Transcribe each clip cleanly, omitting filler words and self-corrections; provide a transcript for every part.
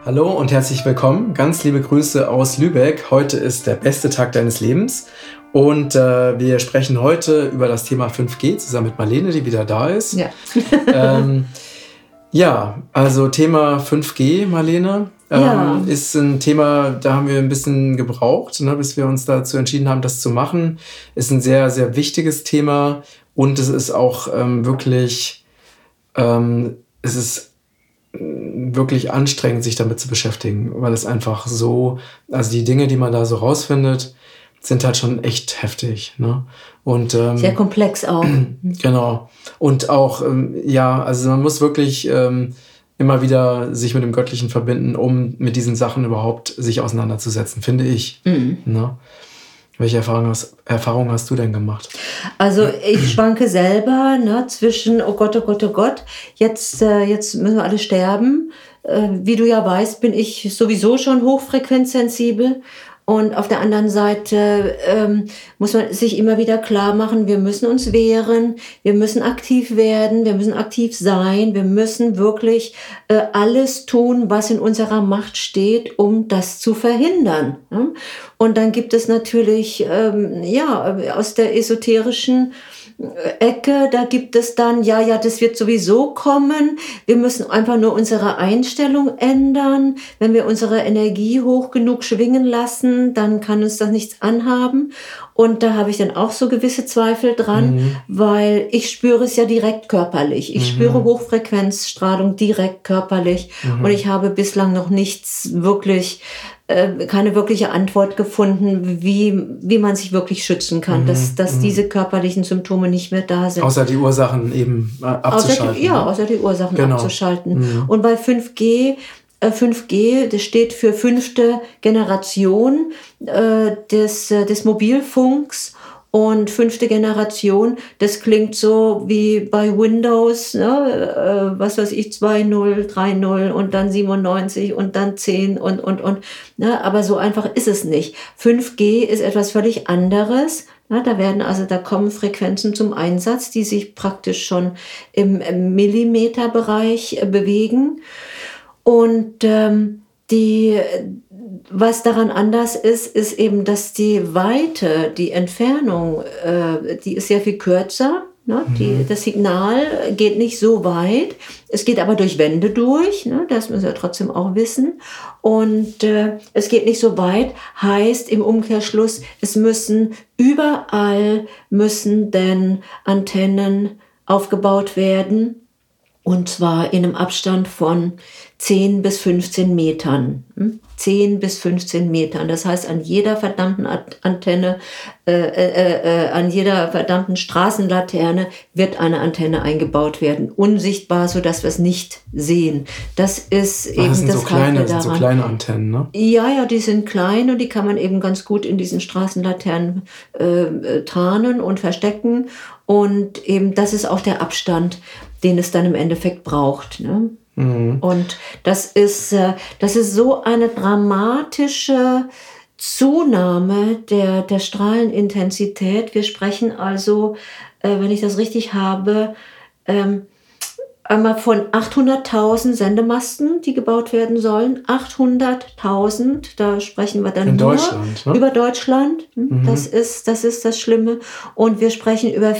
Hallo und herzlich willkommen. Ganz liebe Grüße aus Lübeck. Heute ist der beste Tag deines Lebens und wir sprechen heute über das Thema 5G zusammen mit Marlene, die wieder da ist. Ja. Also Thema 5G, Marlene, ist ein Thema, da haben wir ein bisschen gebraucht, bis wir uns dazu entschieden haben, das zu machen. Ist ein sehr, sehr wichtiges Thema und es ist auch wirklich anstrengend, sich damit zu beschäftigen, weil es einfach so, also die Dinge, die man da so rausfindet, sind halt schon echt heftig, ne? Und sehr komplex auch. Genau. Und auch, also man muss wirklich immer wieder sich mit dem Göttlichen verbinden, um mit diesen Sachen überhaupt sich auseinanderzusetzen, finde ich. Ne? Welche Erfahrung hast du denn gemacht? Also ich schwanke selber zwischen, oh Gott, jetzt müssen wir alle sterben. Wie du ja weißt, bin ich sowieso schon hochfrequenzsensibel. Und auf der anderen Seite muss man sich immer wieder klar machen, wir müssen uns wehren, wir müssen aktiv werden, wir müssen aktiv sein, wir müssen wirklich alles tun, was in unserer Macht steht, um das zu verhindern. Ne? Und dann gibt es natürlich aus der esoterischen Ecke, da gibt es dann, das wird sowieso kommen. Wir müssen einfach nur unsere Einstellung ändern. Wenn wir unsere Energie hoch genug schwingen lassen, dann kann uns das nichts anhaben. Und da habe ich dann auch so gewisse Zweifel dran, weil ich spüre es ja direkt körperlich. Ich spüre Hochfrequenzstrahlung direkt körperlich. Und ich habe bislang noch keine wirkliche Antwort gefunden, wie man sich wirklich schützen kann, dass diese körperlichen Symptome nicht mehr da sind. Außer die Ursachen eben abzuschalten. Außer die Ursachen abzuschalten. Und bei 5G, das steht für 5. Generation des Mobilfunks. Und 5. Generation, das klingt so wie bei Windows, 2.0, 3.0 und dann 97 und dann 10 und. Aber so einfach ist es nicht. 5G ist etwas völlig anderes. Da kommen Frequenzen zum Einsatz, die sich praktisch schon im Millimeterbereich bewegen. Und was daran anders ist eben, dass die Weite, die Entfernung, die ist sehr viel kürzer. Ne? Das Signal geht nicht so weit. Es geht aber durch Wände durch. Ne? Das müssen wir trotzdem auch wissen. Und es geht nicht so weit. Heißt im Umkehrschluss, es müssen überall denn Antennen aufgebaut werden. Und zwar in einem Abstand von 10 bis 15 Metern. 10 bis 15 Metern. Das heißt, an jeder verdammten Antenne, an jeder verdammten Straßenlaterne wird eine Antenne eingebaut werden. Unsichtbar, sodass wir es nicht sehen. Das ist eben das Heikle daran. Das sind so kleine Antennen, ne? Ja, die sind klein und die kann man eben ganz gut in diesen Straßenlaternen tarnen und verstecken. Und eben das ist auch der Abstand, den es dann im Endeffekt braucht. Ne? Und das ist so eine dramatische Zunahme der Strahlenintensität. Wir sprechen also, wenn ich das richtig habe, einmal von 800.000 Sendemasten, die gebaut werden sollen. 800.000, da sprechen wir dann nur über Deutschland. Das ist das Schlimme. Und wir sprechen über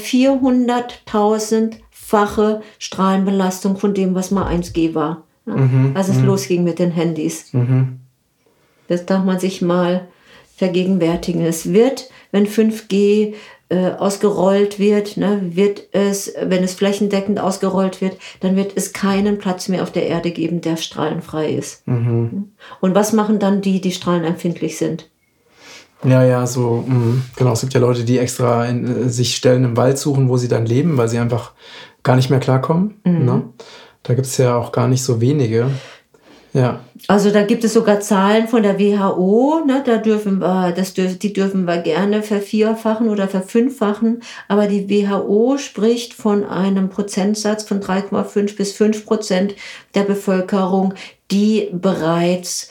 400.000-fache Strahlenbelastung von dem, was mal 1G war. Als es losging mit den Handys. Das darf man sich mal vergegenwärtigen. Es wird, wenn 5G ausgerollt wird, wenn es flächendeckend ausgerollt wird, dann wird es keinen Platz mehr auf der Erde geben, der strahlenfrei ist. Und was machen dann die strahlenempfindlich sind? Genau. Es gibt ja Leute, die extra sich Stellen im Wald suchen, wo sie dann leben, weil sie einfach gar nicht mehr klarkommen. Ne? Da gibt es ja auch gar nicht so wenige. Ja. Also da gibt es sogar Zahlen von der WHO, ne, die dürfen wir gerne vervierfachen oder verfünffachen, aber die WHO spricht von einem Prozentsatz von 3,5 bis 5% der Bevölkerung, die bereits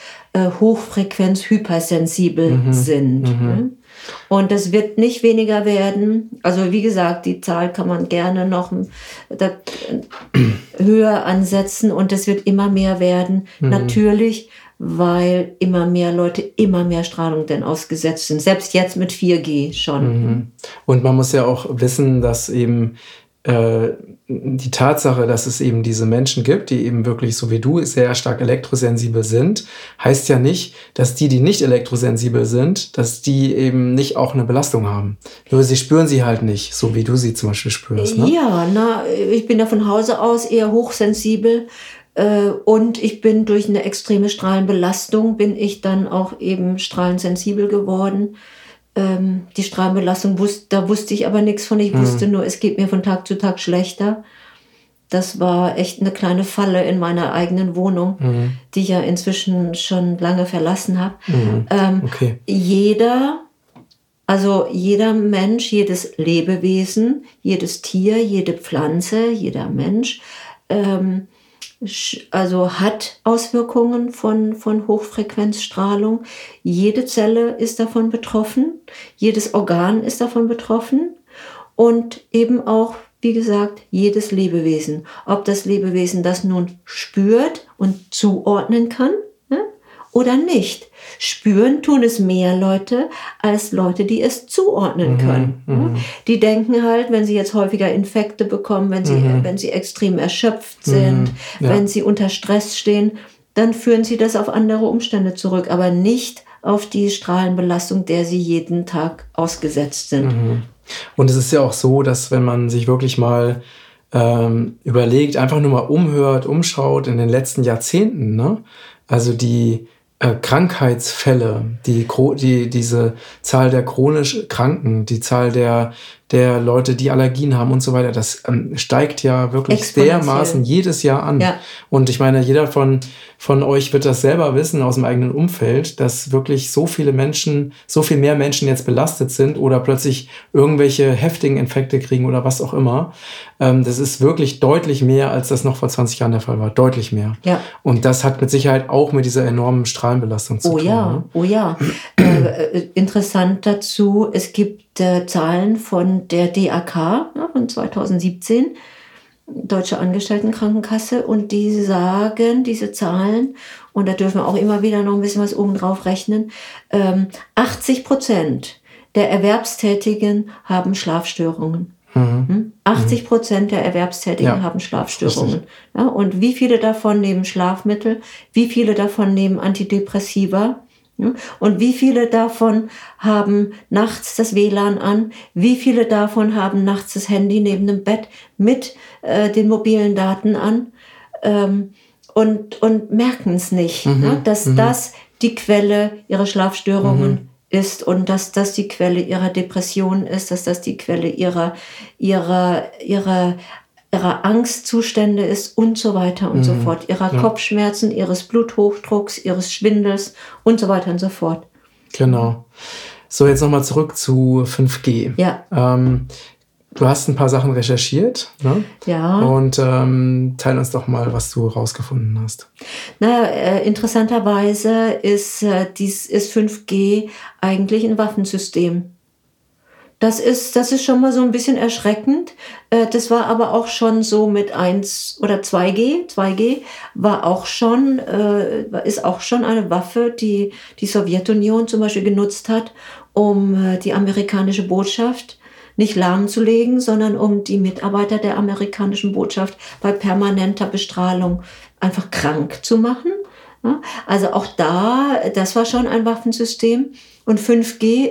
hochfrequenz-hypersensibel sind. Ne? Und das wird nicht weniger werden. Also wie gesagt, die Zahl kann man gerne noch höher ansetzen und es wird immer mehr werden. Natürlich, weil immer mehr Leute immer mehr Strahlung denn ausgesetzt sind. Selbst jetzt mit 4G schon. Und man muss ja auch wissen, dass eben die Tatsache, dass es eben diese Menschen gibt, die eben wirklich so wie du sehr stark elektrosensibel sind, heißt ja nicht, dass die nicht elektrosensibel sind, dass die eben nicht auch eine Belastung haben. Nur sie spüren sie halt nicht, so wie du sie zum Beispiel spürst. Ne? Ja, ich bin ja von Hause aus eher hochsensibel. Und ich bin durch eine extreme Strahlenbelastung, bin ich dann auch eben strahlensensibel geworden. Die Strahlenbelastung, da wusste ich aber nichts von. Ich wusste nur, es geht mir von Tag zu Tag schlechter. Das war echt eine kleine Falle in meiner eigenen Wohnung, die ich ja inzwischen schon lange verlassen habe. Okay. Jeder Mensch, jedes Lebewesen, jedes Tier, jede Pflanze, jeder Mensch, also hat Auswirkungen von Hochfrequenzstrahlung. Jede Zelle ist davon betroffen, jedes Organ ist davon betroffen und eben auch, wie gesagt, jedes Lebewesen. Ob das Lebewesen das nun spürt und zuordnen kann, ne, oder nicht. Spüren tun es mehr Leute als Leute, die es zuordnen können. Die denken halt, wenn sie jetzt häufiger Infekte bekommen, wenn sie extrem erschöpft sind, wenn sie unter Stress stehen, dann führen sie das auf andere Umstände zurück, aber nicht auf die Strahlenbelastung, der sie jeden Tag ausgesetzt sind. Und es ist ja auch so, dass wenn man sich wirklich mal überlegt, einfach nur mal umhört, umschaut in den letzten Jahrzehnten, ne? Also die Krankheitsfälle, diese Zahl der chronisch Kranken, die Zahl der Leute, die Allergien haben und so weiter, das steigt ja wirklich dermaßen jedes Jahr an. Ja. Und ich meine, jeder von euch wird das selber wissen aus dem eigenen Umfeld, dass wirklich so viel mehr Menschen jetzt belastet sind oder plötzlich irgendwelche heftigen Infekte kriegen oder was auch immer. Das ist wirklich deutlich mehr, als das noch vor 20 Jahren der Fall war. Deutlich mehr. Ja. Und das hat mit Sicherheit auch mit dieser enormen Strahlenbelastung zu tun. Ne? Oh ja. Interessant dazu, es gibt Zahlen von der DAK von 2017, Deutsche Angestelltenkrankenkasse, und die sagen, diese Zahlen, und da dürfen wir auch immer wieder noch ein bisschen was oben drauf rechnen, 80% der Erwerbstätigen haben Schlafstörungen. 80% der Erwerbstätigen haben Schlafstörungen. Ja, und wie viele davon nehmen Schlafmittel? Wie viele davon nehmen Antidepressiva? Und wie viele davon haben nachts das WLAN an? Wie viele davon haben nachts das Handy neben dem Bett mit den mobilen Daten an und merken es nicht, dass das die Quelle ihrer Schlafstörungen ist und dass das die Quelle ihrer Depression ist, dass das die Quelle ihrer Angstzustände ist und so weiter und so fort, ihrer Kopfschmerzen, ihres Bluthochdrucks, ihres Schwindels und so weiter und so fort. Genau. So, jetzt nochmal zurück zu 5G. Ja. Du hast ein paar Sachen recherchiert, ne? Ja. Und teil uns doch mal, was du rausgefunden hast. Naja, interessanterweise ist 5G eigentlich ein Waffensystem. Das ist schon mal so ein bisschen erschreckend. Das war aber auch schon so mit 1 oder 2G. 2G ist auch schon eine Waffe, die die Sowjetunion zum Beispiel genutzt hat, um die amerikanische Botschaft nicht lahmzulegen, sondern um die Mitarbeiter der amerikanischen Botschaft bei permanenter Bestrahlung einfach krank zu machen. Also auch das war schon ein Waffensystem. Und 5G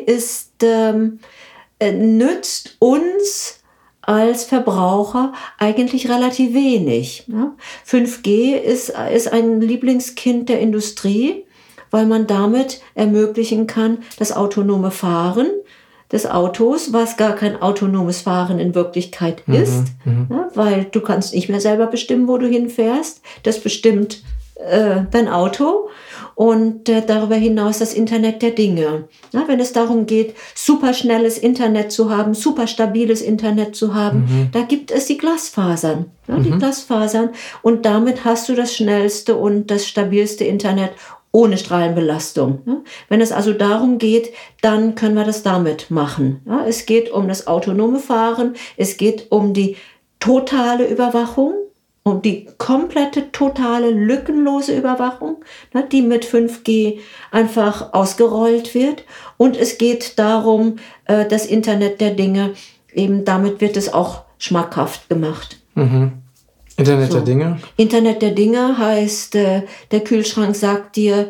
nützt uns als Verbraucher eigentlich relativ wenig. 5G ist ein Lieblingskind der Industrie, weil man damit ermöglichen kann, das autonome Fahren des Autos, was gar kein autonomes Fahren in Wirklichkeit ist, weil du kannst nicht mehr selber bestimmen, wo du hinfährst. Das bestimmt dein Auto. Und darüber hinaus das Internet der Dinge. Ja, wenn es darum geht, superschnelles Internet zu haben, super stabiles Internet zu haben, da gibt es die Glasfasern. Ja, die Glasfasern. Und damit hast du das schnellste und das stabilste Internet ohne Strahlenbelastung. Ja, wenn es also darum geht, dann können wir das damit machen. Ja, es geht um das autonome Fahren, es geht um die totale Überwachung um die komplette, totale, lückenlose Überwachung, ne, die mit 5G einfach ausgerollt wird. Und es geht darum, das Internet der Dinge, eben damit wird es auch schmackhaft gemacht. Mhm. Internet der Dinge? Internet der Dinge heißt, der Kühlschrank sagt dir,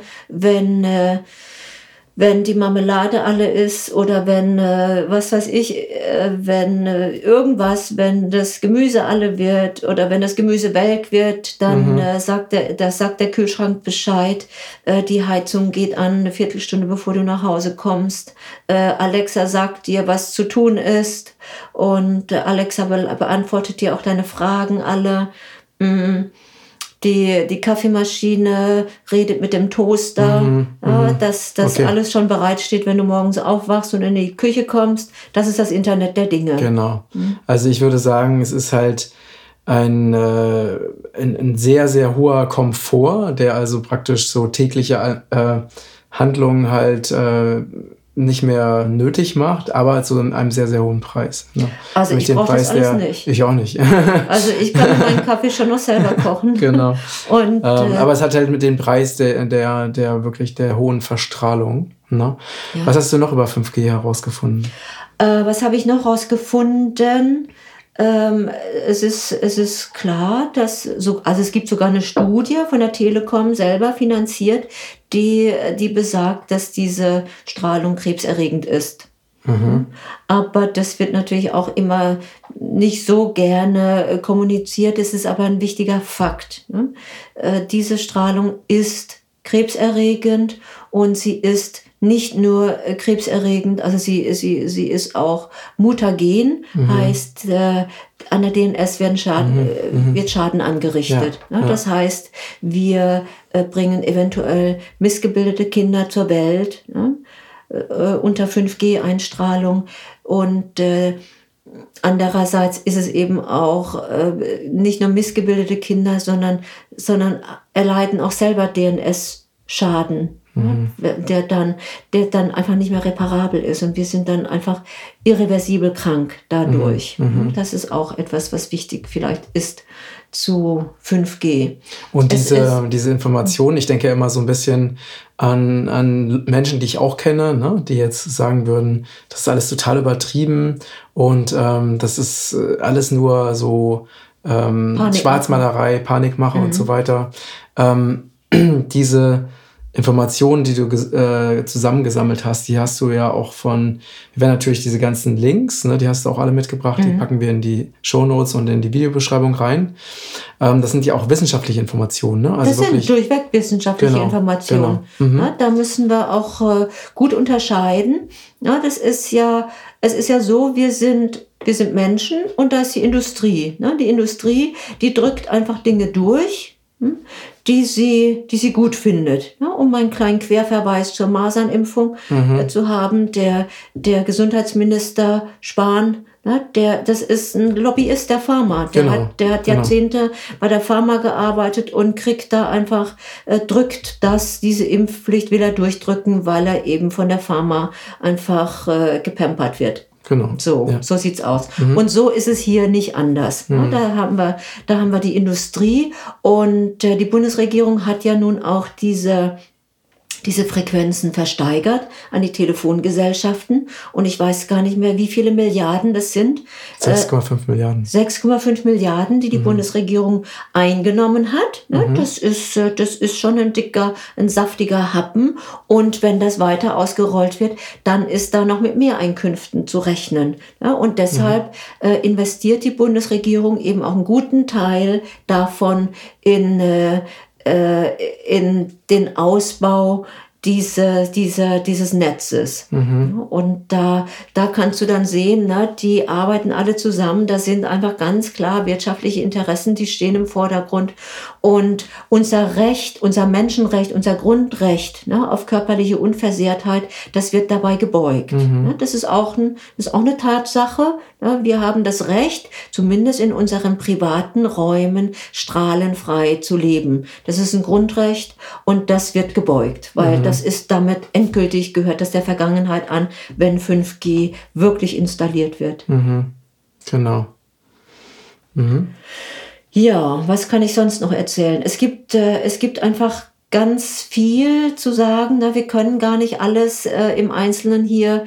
wenn die Marmelade alle ist oder wenn, was weiß ich, wenn irgendwas, wenn das Gemüse alle wird oder wenn das Gemüse welk wird, dann sagt der Kühlschrank Bescheid, die Heizung geht an eine Viertelstunde, bevor du nach Hause kommst. Alexa sagt dir, was zu tun ist und Alexa beantwortet dir auch deine Fragen alle. Die Kaffeemaschine redet mit dem Toaster, dass alles schon bereitsteht, wenn du morgens aufwachst und in die Küche kommst. Das ist das Internet der Dinge. Genau. Also ich würde sagen, es ist halt ein sehr, sehr hoher Komfort, der also praktisch so tägliche Handlungen halt nicht mehr nötig macht, aber zu einem sehr, sehr hohen Preis. Ne? Also ich brauche das alles nicht. Ich auch nicht. Also ich kann meinen Kaffee schon noch selber kochen. Genau. Und, aber es hat halt mit dem Preis der wirklich der hohen Verstrahlung. Ne? Ja. Was hast du noch über 5G herausgefunden? Was habe ich noch herausgefunden? Es ist klar, dass also es gibt sogar eine Studie von der Telekom selber finanziert, die besagt, dass diese Strahlung krebserregend ist. Aber das wird natürlich auch immer nicht so gerne kommuniziert. Es ist aber ein wichtiger Fakt. Ne? Diese Strahlung ist krebserregend und sie ist nicht nur krebserregend, also sie ist auch mutagen, heißt an der DNS wird Schaden angerichtet. Ja, ne? Das heißt, wir bringen eventuell missgebildete Kinder zur Welt, ne? Unter 5G-Einstrahlung und andererseits ist es eben auch nicht nur missgebildete Kinder, sondern erleiden auch selber DNS-Schaden. Der dann einfach nicht mehr reparabel ist und wir sind dann einfach irreversibel krank dadurch. Das ist auch etwas, was wichtig vielleicht ist zu 5G. Und diese Informationen, ich denke immer so ein bisschen an Menschen, die ich auch kenne, ne, die jetzt sagen würden, das ist alles total übertrieben und das ist alles nur so Schwarzmalerei, Panikmache und so weiter. Diese Informationen, die du zusammengesammelt hast, die hast du ja auch wir werden natürlich diese ganzen Links, ne, die hast du auch alle mitgebracht, die packen wir in die Shownotes und in die Videobeschreibung rein. Das sind ja auch wissenschaftliche Informationen. Ne? Also das sind durchweg wissenschaftliche Informationen. Genau. Ja, da müssen wir auch gut unterscheiden. Ja, es ist ja so, wir sind Menschen und da ist die Industrie. Ne? Die Industrie, die drückt einfach Dinge durch, die sie gut findet. Ja, um einen kleinen Querverweis zur Masernimpfung zu haben, der Gesundheitsminister Spahn, das ist ein Lobbyist der Pharma. Der hat Jahrzehnte bei der Pharma gearbeitet und kriegt da einfach, drückt diese Impfpflicht wieder durchdrücken, weil er eben von der Pharma einfach gepampert wird. Genau. So sieht's aus. Und so ist es hier nicht anders. Da haben wir die Industrie und die Bundesregierung hat ja nun auch diese Frequenzen versteigert an die Telefongesellschaften. Und ich weiß gar nicht mehr, wie viele Milliarden das sind. 6,5 Milliarden. 6,5 Milliarden, die Bundesregierung eingenommen hat. Das ist schon ein saftiger Happen. Und wenn das weiter ausgerollt wird, dann ist da noch mit Mehreinkünften zu rechnen. Ja, und deshalb investiert die Bundesregierung eben auch einen guten Teil davon in den Ausbau dieses Netzes. Und da kannst du dann sehen, ne, die arbeiten alle zusammen, da sind einfach ganz klar wirtschaftliche Interessen, die stehen im Vordergrund. Und unser Recht, unser Menschenrecht, unser Grundrecht, ne, auf körperliche Unversehrtheit, das wird dabei gebeugt. Das ist auch eine Tatsache. Ne, wir haben das Recht, zumindest in unseren privaten Räumen strahlenfrei zu leben. Das ist ein Grundrecht und das wird gebeugt, weil das ist damit endgültig, gehört das der Vergangenheit an, wenn 5G wirklich installiert wird. Genau. Ja, was kann ich sonst noch erzählen? Es gibt einfach ganz viel zu sagen. Ne? Wir können gar nicht alles im Einzelnen hier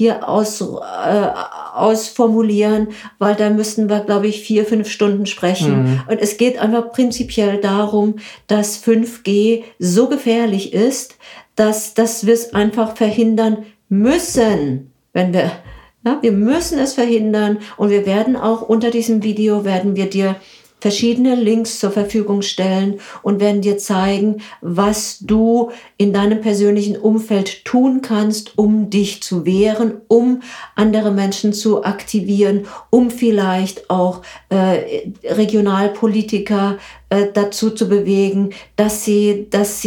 ausformulieren, weil da müssten wir, glaube ich, 4-5 Stunden sprechen. Und es geht einfach prinzipiell darum, dass 5G so gefährlich ist, dass wir es einfach verhindern müssen, wir müssen es verhindern. Und wir werden auch unter diesem Video, werden wir dir verschiedene Links zur Verfügung stellen und werden dir zeigen, was du in deinem persönlichen Umfeld tun kannst, um dich zu wehren, um andere Menschen zu aktivieren, um vielleicht auch Regionalpolitiker dazu zu bewegen, dass sie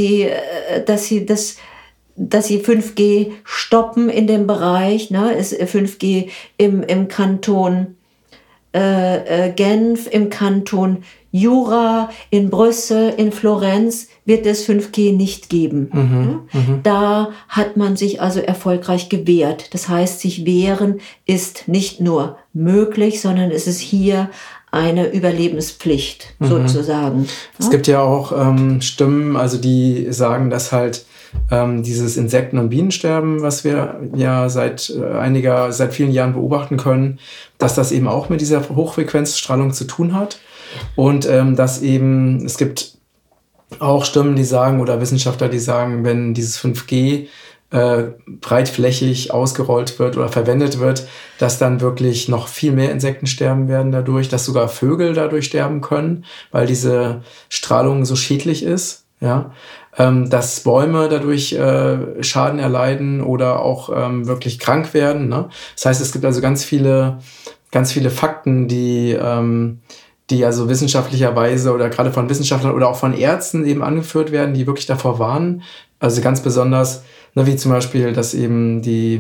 5G stoppen in dem Bereich, ist 5G im Kanton Genf, im Kanton Jura, in Brüssel, in Florenz wird es 5G nicht geben. Da hat man sich also erfolgreich gewehrt. Das heißt, sich wehren ist nicht nur möglich, sondern es ist hier eine Überlebenspflicht sozusagen. Es gibt ja auch Stimmen, also die sagen, dass halt dieses Insekten- und Bienensterben, was wir ja seit vielen Jahren beobachten können, dass das eben auch mit dieser Hochfrequenzstrahlung zu tun hat. Und dass eben, es gibt auch Stimmen, die sagen, oder Wissenschaftler, die sagen, wenn dieses 5G breitflächig ausgerollt wird oder verwendet wird, dass dann wirklich noch viel mehr Insekten sterben werden dadurch, dass sogar Vögel dadurch sterben können, weil diese Strahlung so schädlich ist. Ja, dass Bäume dadurch Schaden erleiden oder auch wirklich krank werden. Ne? Das heißt, es gibt also ganz viele Fakten, die also wissenschaftlicherweise oder gerade von Wissenschaftlern oder auch von Ärzten eben angeführt werden, die wirklich davor warnen. Also ganz besonders, ne, wie zum Beispiel, dass eben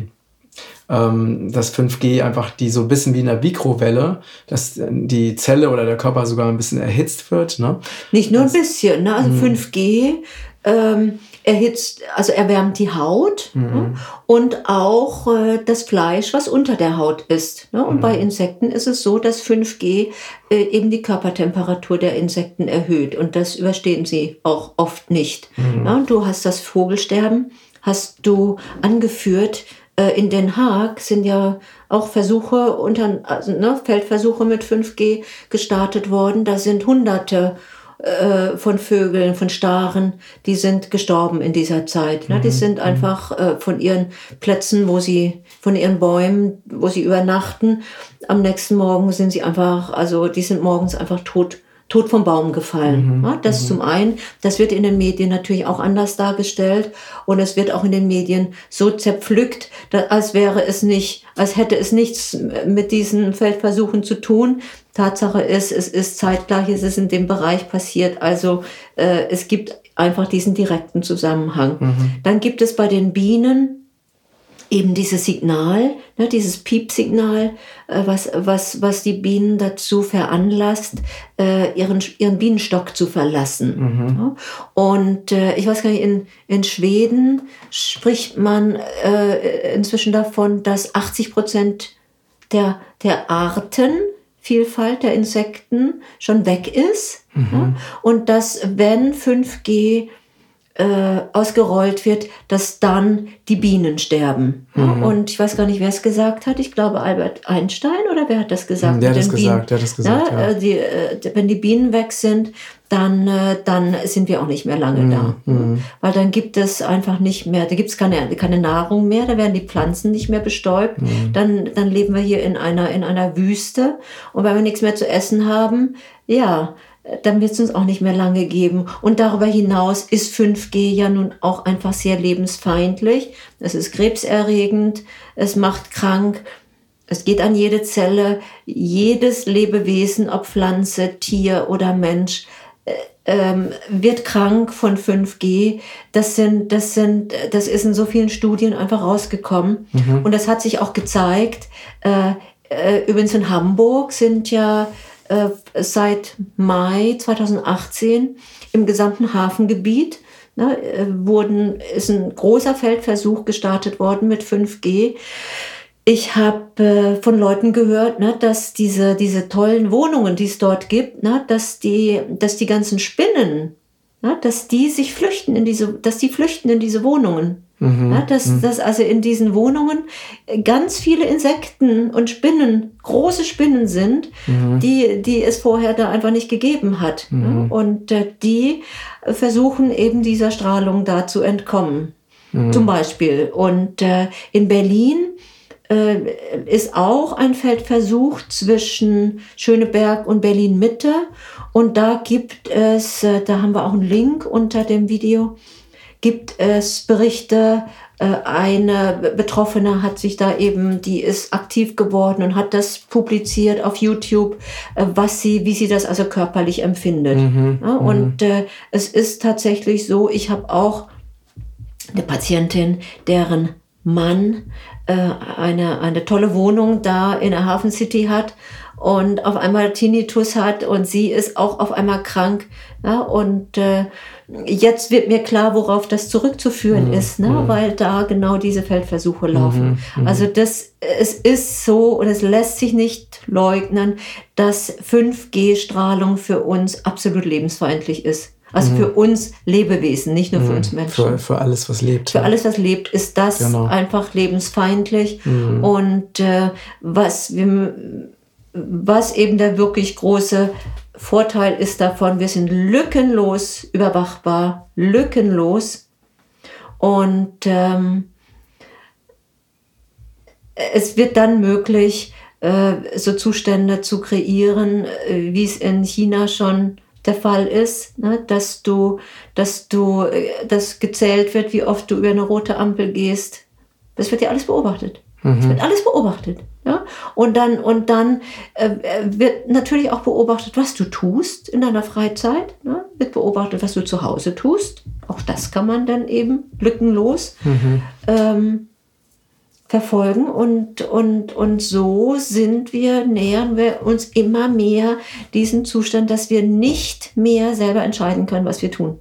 das 5G einfach die so ein bisschen wie in einer Mikrowelle, dass die Zelle oder der Körper sogar ein bisschen erhitzt wird. Ne? Nicht nur ein bisschen, ne? Also 5G erwärmt die Haut und auch das Fleisch, was unter der Haut ist. Ne? Und bei Insekten ist es so, dass 5G eben die Körpertemperatur der Insekten erhöht. Und das überstehen sie auch oft nicht. Ne? Du hast das Vogelsterben, hast du angeführt. In Den Haag sind ja auch Versuche Feldversuche mit 5G gestartet worden. Da sind Hunderte von Vögeln, von Staren, die sind gestorben in dieser Zeit. Ne? Die sind einfach von ihren Plätzen, von ihren Bäumen, wo sie übernachten, am nächsten Morgen sind sie einfach, die sind morgens einfach tot vom Baum gefallen. Ja, das zum einen, das wird in den Medien natürlich auch anders dargestellt und es wird auch in den Medien so zerpflückt, als hätte es nichts mit diesen Feldversuchen zu tun. Tatsache ist, es ist zeitgleich, es ist in dem Bereich passiert, also es gibt einfach diesen direkten Zusammenhang. Dann gibt es bei den Bienen eben dieses Signal, ne, dieses Piepsignal, was die Bienen dazu veranlasst, ihren Bienenstock zu verlassen. Ja? Und ich weiß gar nicht, in Schweden spricht man inzwischen davon, dass 80% der Artenvielfalt der Insekten schon weg ist. Ja? Und dass, wenn 5G ausgerollt wird, dass dann die Bienen sterben. Ja, und ich weiß gar nicht, wer es gesagt hat. Ich glaube, Albert Einstein, oder wer hat das gesagt? Der hat das gesagt, ja. Wenn die Bienen weg sind, dann sind wir auch nicht mehr lange da. Weil dann gibt es einfach nicht mehr, da gibt es keine Nahrung mehr, da werden die Pflanzen nicht mehr bestäubt. Dann leben wir hier in einer Wüste. Und wenn wir nichts mehr zu essen haben, ja, dann wird es uns auch nicht mehr lange geben. Und darüber hinaus ist 5G ja nun auch einfach sehr lebensfeindlich. Es ist krebserregend, es macht krank, es geht an jede Zelle. Jedes Lebewesen, ob Pflanze, Tier oder Mensch, wird krank von 5G. Das ist in so vielen Studien einfach rausgekommen. Und das hat sich auch gezeigt. Übrigens in Hamburg sind ja seit Mai 2018 im gesamten Hafengebiet ist ein großer Feldversuch gestartet worden mit 5G. Ich habe von Leuten gehört, ne, dass diese tollen Wohnungen, die es dort gibt, ne, dass die ganzen Spinnen, ne, dass die flüchten in diese Wohnungen. Ja, dass also in diesen Wohnungen ganz viele Insekten und Spinnen, große Spinnen sind, die es vorher da einfach nicht gegeben hat. Ja, und die versuchen eben dieser Strahlung da zu entkommen. Zum Beispiel. Und in Berlin ist auch ein Feldversuch zwischen Schöneberg und Berlin-Mitte. Und da gibt es, da haben wir auch einen Link unter dem Video, gibt es Berichte, eine Betroffene hat sich da eben, die ist aktiv geworden und hat das publiziert auf YouTube, wie sie das also körperlich empfindet. Ja, und es ist tatsächlich so, ich habe auch eine Patientin, deren Mann eine tolle Wohnung da in der Hafen City hat und auf einmal Tinnitus hat und sie ist auch auf einmal krank. Ja, und jetzt wird mir klar, worauf das zurückzuführen ist, ne? Weil da genau diese Feldversuche laufen. Also es ist so und es lässt sich nicht leugnen, dass 5G-Strahlung für uns absolut lebensfeindlich ist. Also für uns Lebewesen, nicht nur für uns Menschen. Für alles, was lebt. Für alles, was lebt, ist das einfach lebensfeindlich. Und was eben der wirklich große Vorteil ist davon, wir sind lückenlos überwachbar, lückenlos. Und es wird dann möglich, so Zustände zu kreieren, wie es in China schon der Fall ist, ne, dass gezählt wird, wie oft du über eine rote Ampel gehst. Das wird ja alles beobachtet. Es wird alles beobachtet. Ja? Und dann wird natürlich auch beobachtet, was du tust in deiner Freizeit. Ne? Wird beobachtet, was du zu Hause tust. Auch das kann man dann eben lückenlos verfolgen. Und so nähern wir uns immer mehr diesem Zustand, dass wir nicht mehr selber entscheiden können, was wir tun.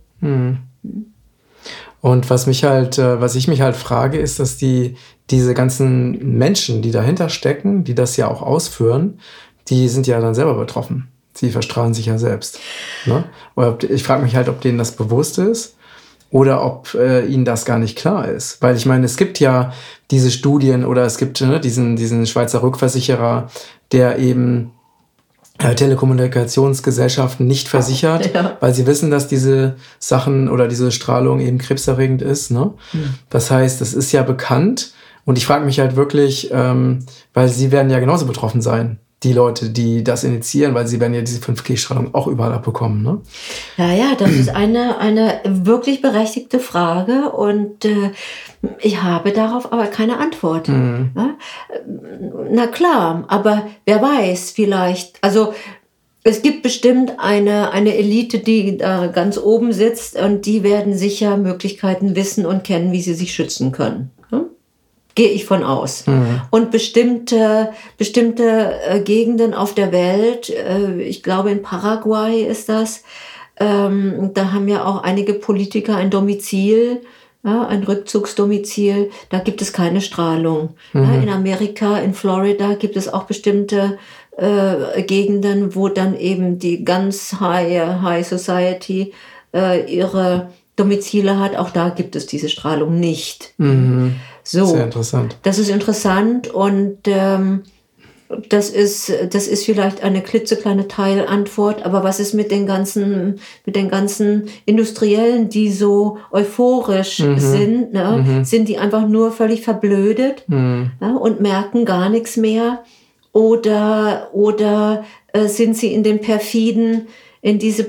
Und was ich mich halt frage, ist, dass diese ganzen Menschen, die dahinter stecken, die das ja auch ausführen, die sind ja dann selber betroffen. Sie verstrahlen sich ja selbst. Ne? Oder ich frage mich halt, ob denen das bewusst ist oder ob ihnen das gar nicht klar ist. Weil ich meine, es gibt ja diese Studien oder es gibt diesen Schweizer Rückversicherer, der eben Telekommunikationsgesellschaften nicht versichert, weil sie wissen, dass diese Sachen oder diese Strahlung eben krebserregend ist. Ne? Das heißt, es ist ja bekannt und ich frage mich halt wirklich, weil sie werden ja genauso betroffen sein, die Leute, die das initiieren, weil sie werden ja diese 5G-Strahlung auch überall abbekommen. Ne? Ja, das ist eine wirklich berechtigte Frage und ich habe darauf aber keine Antwort. Ja? Na klar, aber wer weiß, vielleicht, also es gibt bestimmt eine Elite, die da ganz oben sitzt und die werden sicher Möglichkeiten wissen und kennen, wie sie sich schützen können. Ja? Gehe ich von aus. Und bestimmte Gegenden auf der Welt, ich glaube in Paraguay ist das, da haben ja auch einige Politiker ein Domizil, ja, ein Rückzugsdomizil, da gibt es keine Strahlung. Ja, in Amerika, in Florida gibt es auch bestimmte Gegenden, wo dann eben die ganz High Society ihre Domizile hat. Auch da gibt es diese Strahlung nicht. So, sehr interessant. Das ist interessant und das ist vielleicht eine klitzekleine Teilantwort, aber was ist mit den ganzen Industriellen, die so euphorisch sind, ne? Sind die einfach nur völlig verblödet ja, und merken gar nichts mehr oder sind sie in diesem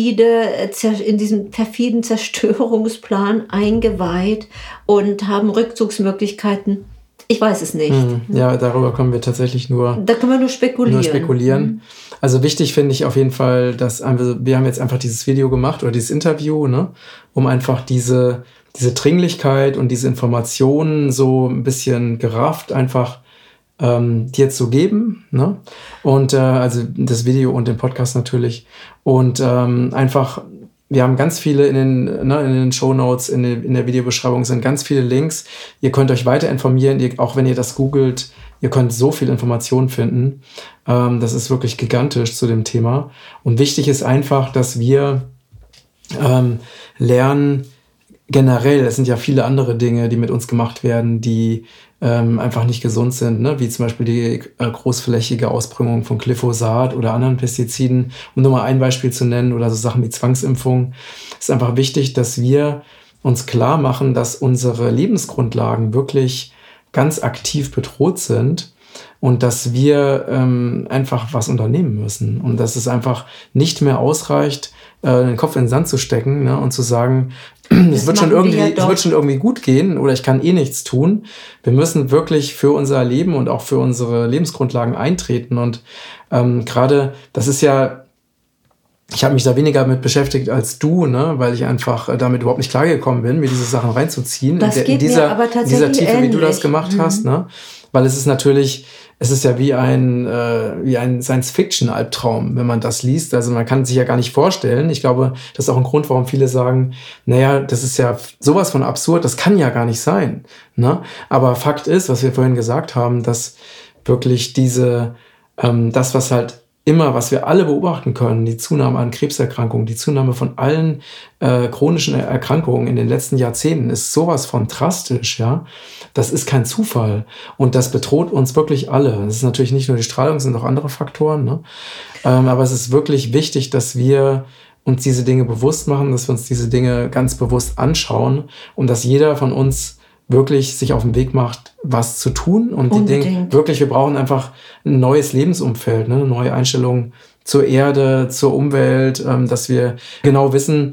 perfiden Zerstörungsplan eingeweiht und haben Rückzugsmöglichkeiten? Ich weiß es nicht. Ja, darüber können wir tatsächlich nur spekulieren. Also wichtig finde ich auf jeden Fall, dass wir haben jetzt einfach dieses Video gemacht oder dieses Interview, ne, um einfach diese Dringlichkeit und diese Informationen so ein bisschen gerafft einfach dir zu geben, ne? Und also das Video und den Podcast natürlich und einfach wir haben ganz viele in den Shownotes, in der Videobeschreibung sind ganz viele Links. Ihr könnt euch weiter informieren, auch wenn ihr das googelt. Ihr könnt so viel Informationen finden. Das ist wirklich gigantisch zu dem Thema. Und wichtig ist einfach, dass wir lernen, generell, es sind ja viele andere Dinge, die mit uns gemacht werden, die einfach nicht gesund sind, ne? Wie zum Beispiel die großflächige Ausbringung von Glyphosat oder anderen Pestiziden, um nur mal ein Beispiel zu nennen, oder so Sachen wie Zwangsimpfung. Es ist einfach wichtig, dass wir uns klar machen, dass unsere Lebensgrundlagen wirklich ganz aktiv bedroht sind und dass wir einfach was unternehmen müssen und dass es einfach nicht mehr ausreicht, den Kopf in den Sand zu stecken, ne, und zu sagen, es wird schon irgendwie gut gehen oder ich kann eh nichts tun. Wir müssen wirklich für unser Leben und auch für unsere Lebensgrundlagen eintreten. Und gerade, das ist ja, ich habe mich da weniger mit beschäftigt als du, ne, weil ich einfach damit überhaupt nicht klargekommen bin, mir diese Sachen reinzuziehen. In dieser Tiefe, wie du das gemacht hast, ne? Weil es ist ja wie ein Science-Fiction-Albtraum, wenn man das liest. Also man kann sich ja gar nicht vorstellen. Ich glaube, das ist auch ein Grund, warum viele sagen, naja, das ist ja sowas von absurd, das kann ja gar nicht sein. Ne? Aber Fakt ist, was wir vorhin gesagt haben, dass wirklich das, was wir alle beobachten können, die Zunahme an Krebserkrankungen, die Zunahme von allen chronischen Erkrankungen in den letzten Jahrzehnten ist sowas von drastisch, ja. Das ist kein Zufall und das bedroht uns wirklich alle. Das ist natürlich nicht nur die Strahlung, es sind auch andere Faktoren, ne? Aber es ist wirklich wichtig, dass wir uns diese Dinge bewusst machen, dass wir uns diese Dinge ganz bewusst anschauen und dass jeder von uns wirklich sich auf den Weg macht, was zu tun und die Dinge wirklich, wir brauchen einfach ein neues Lebensumfeld, ne? Eine neue Einstellung zur Erde, zur Umwelt, dass wir genau wissen,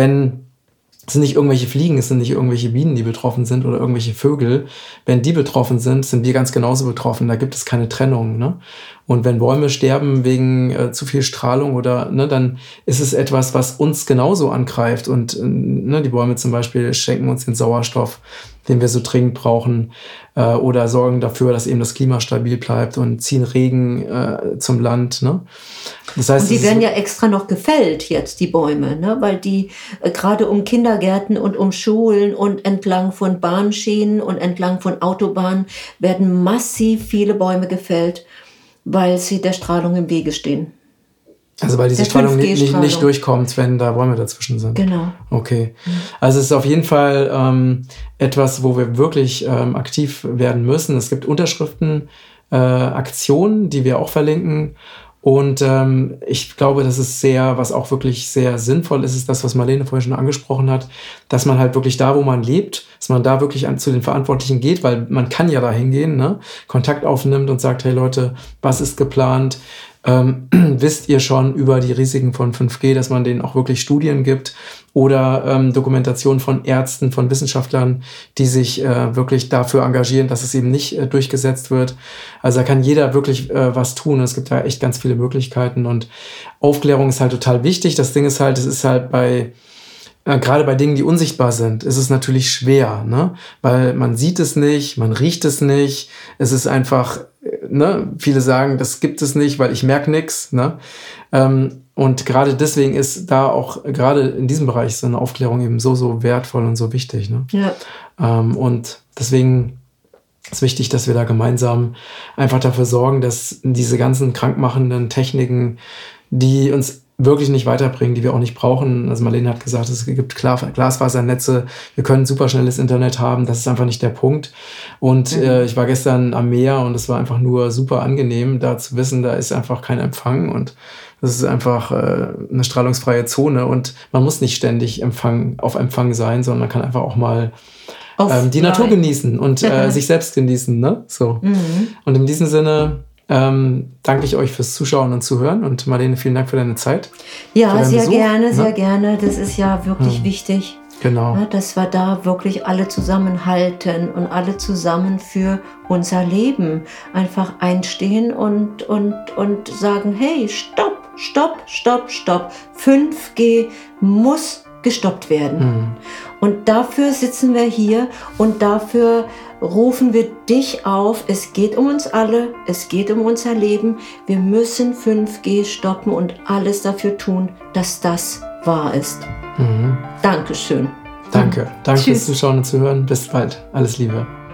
es sind nicht irgendwelche Fliegen, es sind nicht irgendwelche Bienen, die betroffen sind oder irgendwelche Vögel. Wenn die betroffen sind wir ganz genauso betroffen. Da gibt es keine Trennung, ne? Und wenn Bäume sterben wegen zu viel Strahlung oder, ne, dann ist es etwas, was uns genauso angreift. Und ne, die Bäume zum Beispiel schenken uns den Sauerstoff, den wir so dringend brauchen, oder sorgen dafür, dass eben das Klima stabil bleibt und ziehen Regen zum Land. Ne? Das heißt, und die werden ja extra noch gefällt jetzt, die Bäume, ne? Weil die gerade um Kindergärten und um Schulen und entlang von Bahnschienen und entlang von Autobahnen werden massiv viele Bäume gefällt, weil sie der Strahlung im Wege stehen. Also weil diese Strahlung nicht durchkommt, wenn da Bäume dazwischen sind. Genau. Okay. Also es ist auf jeden Fall etwas, wo wir wirklich aktiv werden müssen. Es gibt Unterschriftenaktionen, die wir auch verlinken. Und ich glaube, das ist was auch wirklich sehr sinnvoll ist, das, was Marlene vorhin schon angesprochen hat, dass man halt wirklich da, wo man lebt, dass man da wirklich zu den Verantwortlichen geht, weil man kann ja da hingehen, ne? Kontakt aufnimmt und sagt, hey Leute, was ist geplant? Wisst ihr schon über die Risiken von 5G, dass man denen auch wirklich Studien gibt oder Dokumentation von Ärzten, von Wissenschaftlern, die sich wirklich dafür engagieren, dass es eben nicht durchgesetzt wird. Also da kann jeder wirklich was tun. Es gibt da echt ganz viele Möglichkeiten und Aufklärung ist halt total wichtig. Das Ding ist halt, es ist halt gerade bei Dingen, die unsichtbar sind, ist es natürlich schwer, ne? Weil man sieht es nicht, man riecht es nicht. Es ist einfach, ne? Viele sagen, das gibt es nicht, weil ich merke nichts, ne? Und gerade deswegen ist da auch gerade in diesem Bereich so eine Aufklärung eben so wertvoll und so wichtig, ne? Ja. Und deswegen ist wichtig, dass wir da gemeinsam einfach dafür sorgen, dass diese ganzen krankmachenden Techniken, die uns wirklich nicht weiterbringen, die wir auch nicht brauchen. Also Marlene hat gesagt, es gibt Glasfasernetze, wir können superschnelles Internet haben, das ist einfach nicht der Punkt. Und ich war gestern am Meer und es war einfach nur super angenehm, da zu wissen, da ist einfach kein Empfang und das ist einfach eine strahlungsfreie Zone und man muss nicht ständig auf Empfang sein, sondern man kann einfach auch mal die Natur genießen und sich selbst genießen. Ne? So. Und in diesem Sinne danke ich euch fürs Zuschauen und Zuhören und Marlene, vielen Dank für deine Zeit. Ja, sehr gerne, sehr gerne. Das ist ja wirklich wichtig. Genau. Ja, dass wir da wirklich alle zusammenhalten und alle zusammen für unser Leben einfach einstehen und sagen, hey, stopp. 5G muss gestoppt werden. Und dafür sitzen wir hier und dafür rufen wir dich auf. Es geht um uns alle, es geht um unser Leben. Wir müssen 5G stoppen und alles dafür tun, dass das wahr ist. Dankeschön. Danke. Danke Tschüss. fürs Zuschauen und Zuhören. Bis bald. Alles Liebe.